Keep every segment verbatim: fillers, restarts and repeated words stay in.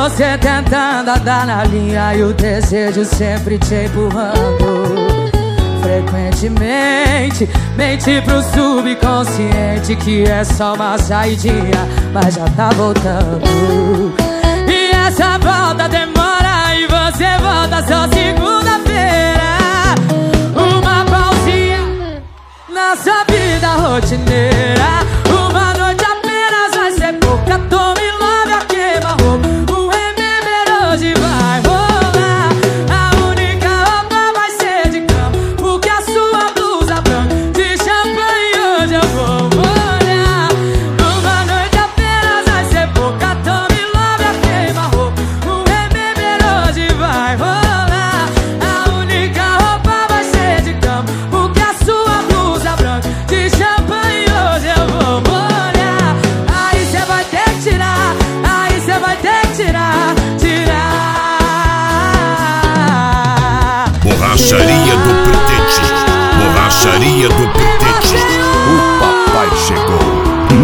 você tentando andar na linha e o desejo sempre te empurrando. Frequentemente mente pro subconsciente que é só uma saidinha, mas já tá voltando. E essa volta demora e você volta só segunda-feira. Uma pausinha na sua vida rotineira. Uma noite apenas vai ser pouca. Tome love a queima-roupa. O remember hoje vai rolar. A única roupa vai ser de cama, porque a sua blusa branca de champanhe hoje eu vou molhar. Uma noite apenas vai ser pouca. Tome love a queima-roupa. O remember hoje vai rolar. A única roupa vai ser de cama, porque a sua blusa branca de champanhe hoje eu vou molhar. Aí cê vai ter que tirar, aí cê vai ter que tirar, tirar. Borracharia do Pretete, borracharia do Pretete. O papai chegou.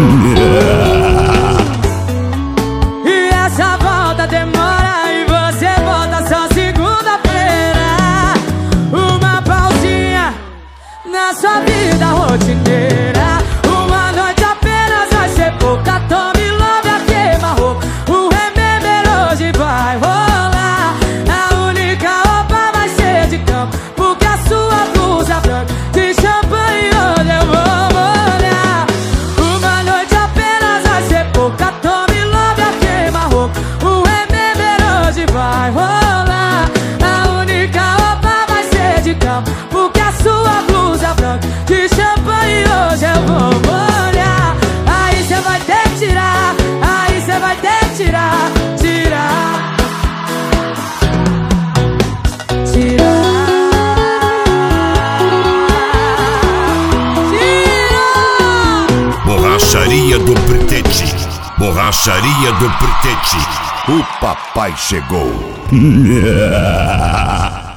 E essa volta demora e você volta só segunda-feira. Uma pausinha na sua vida rotineira. Uma noite apenas vai ser pouca. Tome love a queima-roupa. O remember hoje vai rolar. A única roupa vai ser de campo, porque a sua blusa branca de champanhe hoje eu vou molhar. Uma noite apenas vai ser pouca. Tome love a queima-roupa. O remember hoje vai rolar. A única roupa vai ser de campo, porque a sua blusa branca de champanhe hoje eu vou molhar. Aí cê vai ter que tirar, aí cê vai ter que tirar, tirar, tirar, tirar. Borracharia do Pretete, borracharia do Pretete. O papai chegou.